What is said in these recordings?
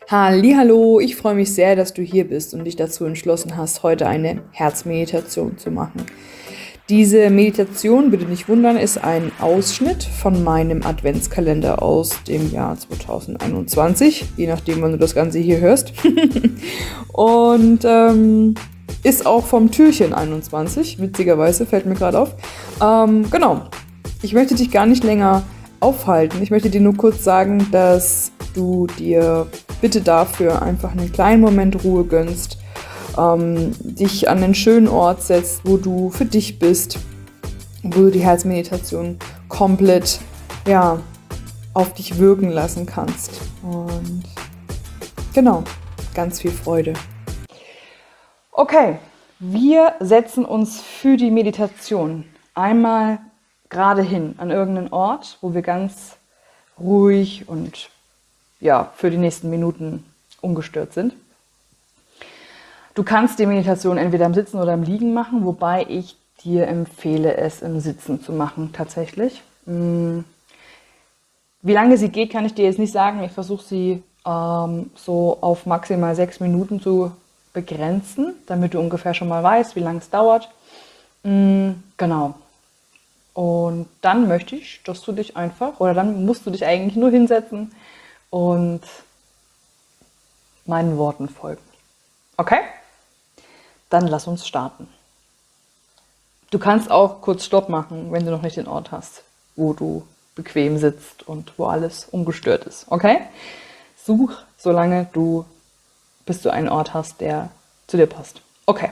Hallihallo, ich freue mich sehr, dass du hier bist und dich dazu entschlossen hast, heute eine Herzmeditation zu machen. Diese Meditation, bitte nicht wundern, ist ein Ausschnitt von meinem Adventskalender aus dem Jahr 2021, je nachdem, wann du das Ganze hier hörst. Und ist auch vom Türchen 21, witzigerweise, fällt mir gerade auf. Genau, ich möchte dich gar nicht länger aufhalten. Ich möchte dir nur kurz sagen, dass du dir bitte dafür einfach einen kleinen Moment Ruhe gönnst, dich an einen schönen Ort setzt, wo du für dich bist, wo du die Herzmeditation komplett auf dich wirken lassen kannst. Und genau, ganz viel Freude. Okay, wir setzen uns für die Meditation einmal gerade hin an irgendeinen Ort, wo wir ganz ruhig und für die nächsten Minuten ungestört sind. Du kannst die Meditation entweder im Sitzen oder im Liegen machen, wobei ich dir empfehle, es im Sitzen zu machen tatsächlich. Wie lange sie geht, kann ich dir jetzt nicht sagen. Ich versuche sie so auf maximal 6 Minuten zu begrenzen, damit du ungefähr schon mal weißt, wie lange es dauert. Genau. Und dann möchte ich, dass du dich einfach, oder dann musst du dich eigentlich nur hinsetzen und meinen Worten folgen. Okay? Dann lass uns starten. Du kannst auch kurz Stopp machen, wenn du noch nicht den Ort hast, wo du bequem sitzt und wo alles ungestört ist. Okay? Such, solange bis du einen Ort hast, der zu dir passt. Okay.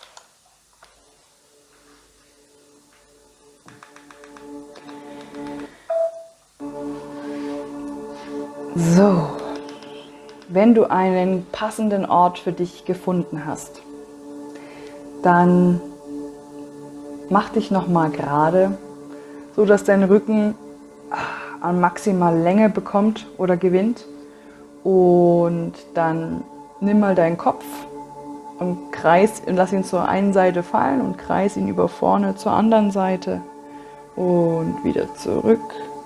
So, wenn du einen passenden Ort für dich gefunden hast, dann mach dich nochmal gerade, so dass dein Rücken an maximal Länge bekommt oder gewinnt. Und dann nimm mal deinen Kopf und lass ihn zur einen Seite fallen und kreis ihn über vorne zur anderen Seite und wieder zurück.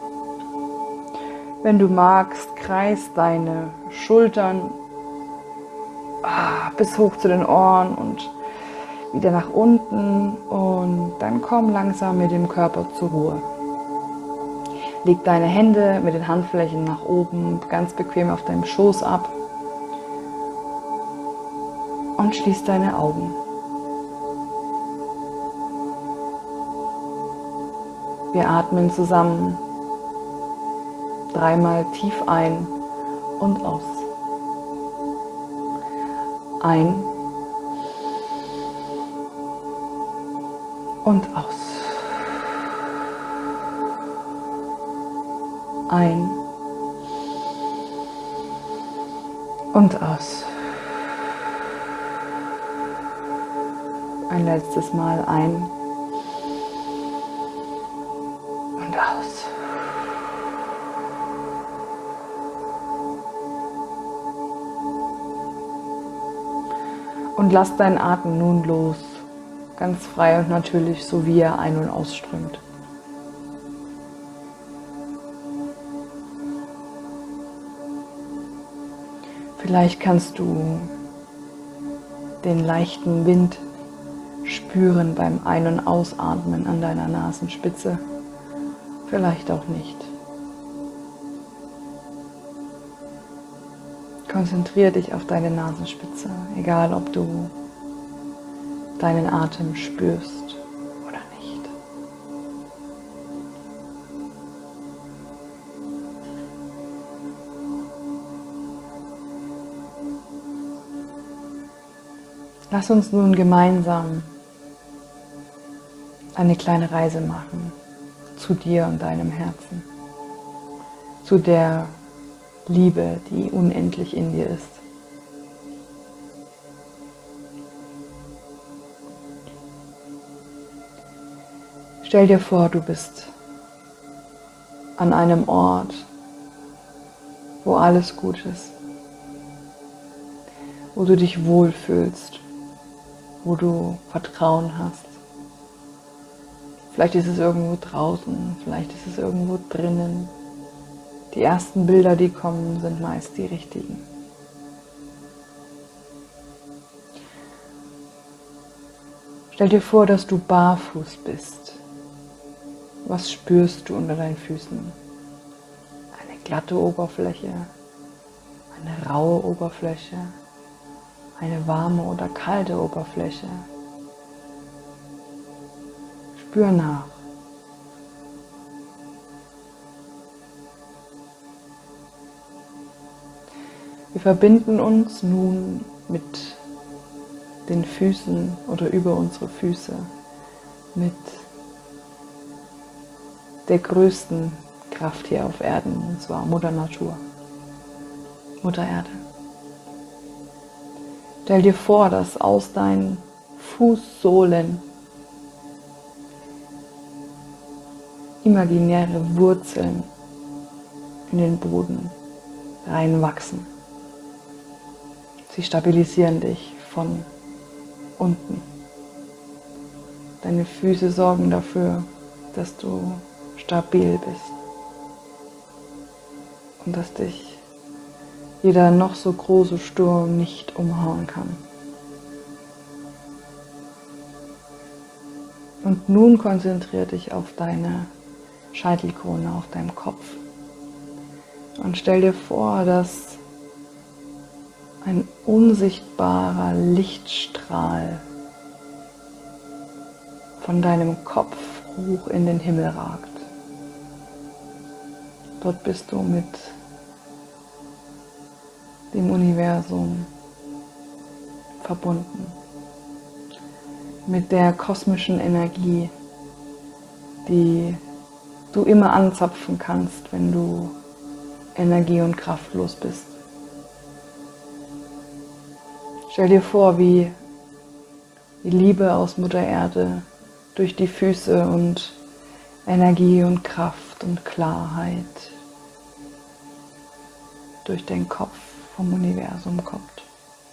Wenn du magst, kreis deine Schultern bis hoch zu den Ohren und wieder nach unten und dann komm langsam mit dem Körper zur Ruhe. Leg deine Hände mit den Handflächen nach oben ganz bequem auf deinem Schoß ab und schließ deine Augen. Wir atmen zusammen 3-mal tief ein und aus. Ein und aus. Ein und aus. Ein letztes Mal ein und aus. Und lass deinen Atem nun los, ganz frei und natürlich, so wie er ein- und ausströmt. Vielleicht kannst du den leichten Wind spüren beim Ein- und Ausatmen an deiner Nasenspitze, vielleicht auch nicht. Konzentriere dich auf deine Nasenspitze, egal ob du deinen Atem spürst oder nicht. Lass uns nun gemeinsam eine kleine Reise machen zu dir und deinem Herzen, zu der Liebe, die unendlich in dir ist. Stell dir vor, du bist an einem Ort, wo alles gut ist, wo du dich wohlfühlst, wo du Vertrauen hast. Vielleicht ist es irgendwo draußen, vielleicht ist es irgendwo drinnen. Die ersten Bilder, die kommen, sind meist die richtigen. Stell dir vor, dass du barfuß bist. Was spürst du unter deinen Füßen? Eine glatte Oberfläche, eine raue Oberfläche, eine warme oder kalte Oberfläche. Spür nach. Wir verbinden uns nun mit den Füßen oder über unsere Füße, mit der größten Kraft hier auf Erden, und zwar Mutter Natur, Mutter Erde. Stell dir vor, dass aus deinen Fußsohlen imaginäre Wurzeln in den Boden reinwachsen. Sie stabilisieren dich von unten. Deine Füße sorgen dafür, dass du stabil bist und dass dich jeder noch so große Sturm nicht umhauen kann. Und nun konzentriere dich auf deine Scheitelkrone, auf deinem Kopf und stell dir vor, dass ein unsichtbarer Lichtstrahl von deinem Kopf hoch in den Himmel ragt. Dort bist du mit dem Universum verbunden, mit der kosmischen Energie, die du immer anzapfen kannst, wenn du energie- und kraftlos bist. Stell dir vor, wie die Liebe aus Mutter Erde durch die Füße und Energie und Kraft und Klarheit durch den Kopf vom Universum kommt.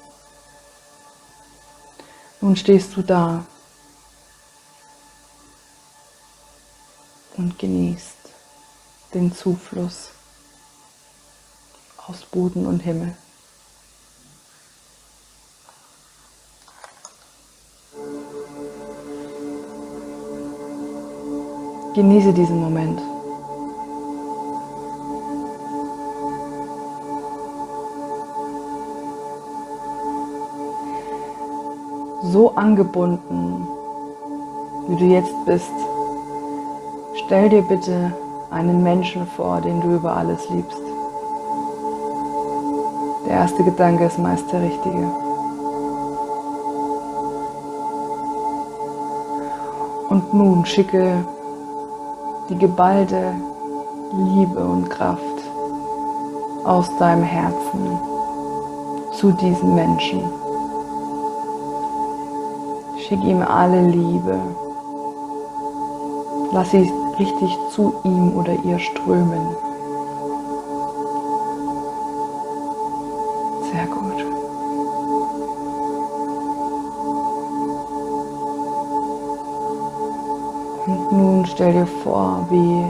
Nun stehst du da und genießt den Zufluss aus Boden und Himmel. Genieße diesen Moment. So angebunden, wie du jetzt bist, stell dir bitte einen Menschen vor, den du über alles liebst. Der erste Gedanke ist meist der richtige. Und nun schicke die geballte Liebe und Kraft aus deinem Herzen zu diesem Menschen. Schick ihm alle Liebe. Lass sie richtig zu ihm oder ihr strömen. Sehr gut. Und nun stell dir vor, wie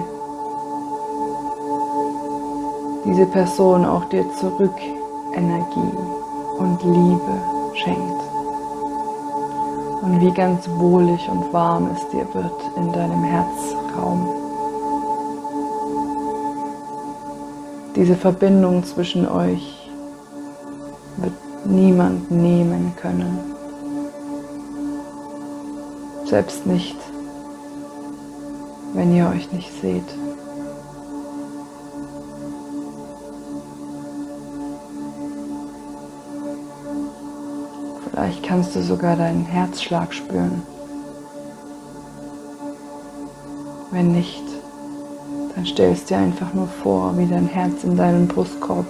diese Person auch dir zurück Energie und Liebe schenkt. Und wie ganz wohlig und warm es dir wird in deinem Herzraum. Diese Verbindung zwischen euch wird niemand nehmen können. Selbst nicht, wenn ihr euch nicht seht. Vielleicht kannst du sogar deinen Herzschlag spüren. Wenn nicht, dann stellst dir einfach nur vor, wie dein Herz in deinem Brustkorb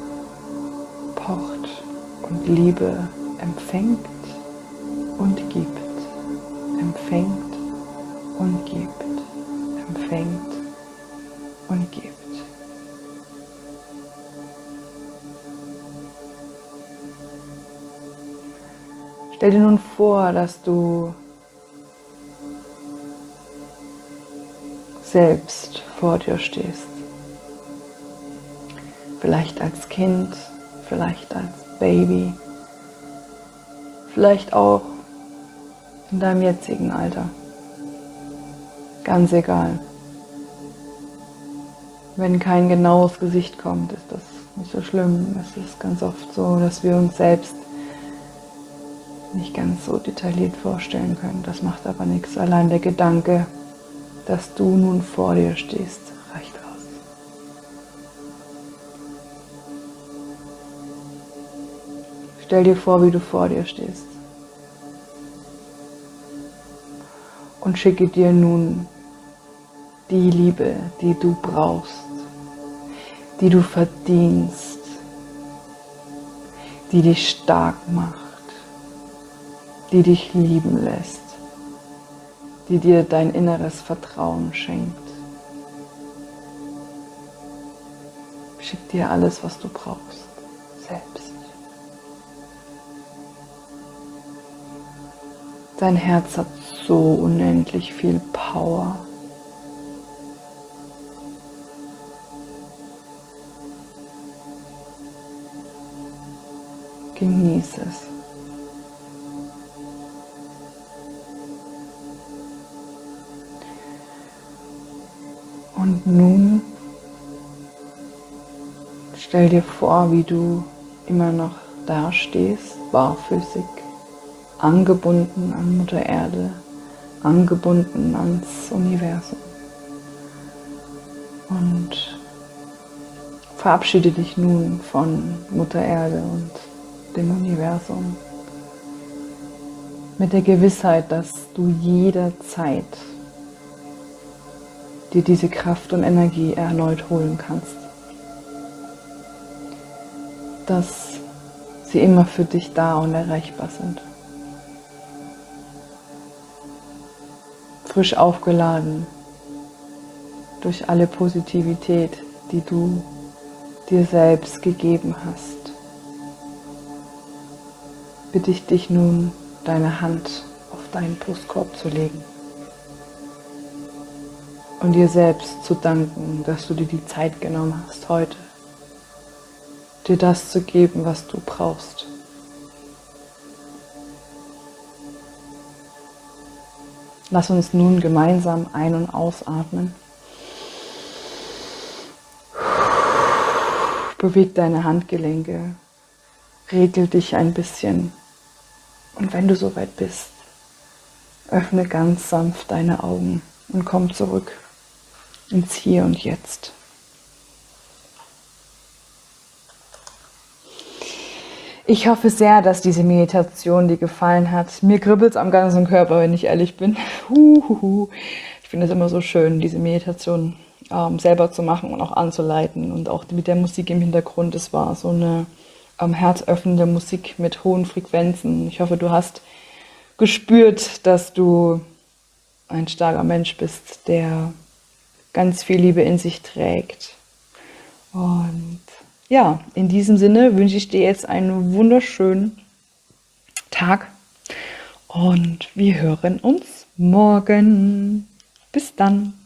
pocht und Liebe empfängt und gibt, empfängt und gibt, empfängt und gibt. Stell dir nun vor, dass du selbst vor dir stehst. Vielleicht als Kind, vielleicht als Baby, vielleicht auch in deinem jetzigen Alter. Ganz egal. Wenn kein genaues Gesicht kommt, ist das nicht so schlimm. Es ist ganz oft so, dass wir uns selbst nicht ganz so detailliert vorstellen können. Das macht aber nichts. Allein der Gedanke, dass du nun vor dir stehst, reicht aus. Stell dir vor, wie du vor dir stehst. Und schicke dir nun die Liebe, die du brauchst, die du verdienst, die dich stark macht, die dich lieben lässt, die dir dein inneres Vertrauen schenkt. Schick dir alles, was du brauchst, selbst. Dein Herz hat so unendlich viel Power. Genieß es. Und nun stell dir vor, wie du immer noch dastehst, barfüßig, angebunden an Mutter Erde, angebunden ans Universum. Und verabschiede dich nun von Mutter Erde und dem Universum mit der Gewissheit, dass du jederzeit dir diese Kraft und Energie erneut holen kannst. Dass sie immer für dich da und erreichbar sind. Frisch aufgeladen durch alle Positivität, die du dir selbst gegeben hast, bitte ich dich nun, deine Hand auf deinen Brustkorb zu legen und dir selbst zu danken, dass du dir die Zeit genommen hast, heute dir das zu geben, was du brauchst. Lass uns nun gemeinsam ein- und ausatmen. Beweg deine Handgelenke, regel dich ein bisschen und wenn du soweit bist, öffne ganz sanft deine Augen und komm zurück ins Hier und Jetzt. Ich hoffe sehr, dass diese Meditation dir gefallen hat. Mir kribbelt es am ganzen Körper, wenn ich ehrlich bin. Ich finde es immer so schön, diese Meditation selber zu machen und auch anzuleiten und auch mit der Musik im Hintergrund. Es war so eine herzöffnende Musik mit hohen Frequenzen. Ich hoffe, du hast gespürt, dass du ein starker Mensch bist, der ganz viel Liebe in sich trägt. Und ja, in diesem Sinne wünsche ich dir jetzt einen wunderschönen Tag und wir hören uns morgen. Bis dann.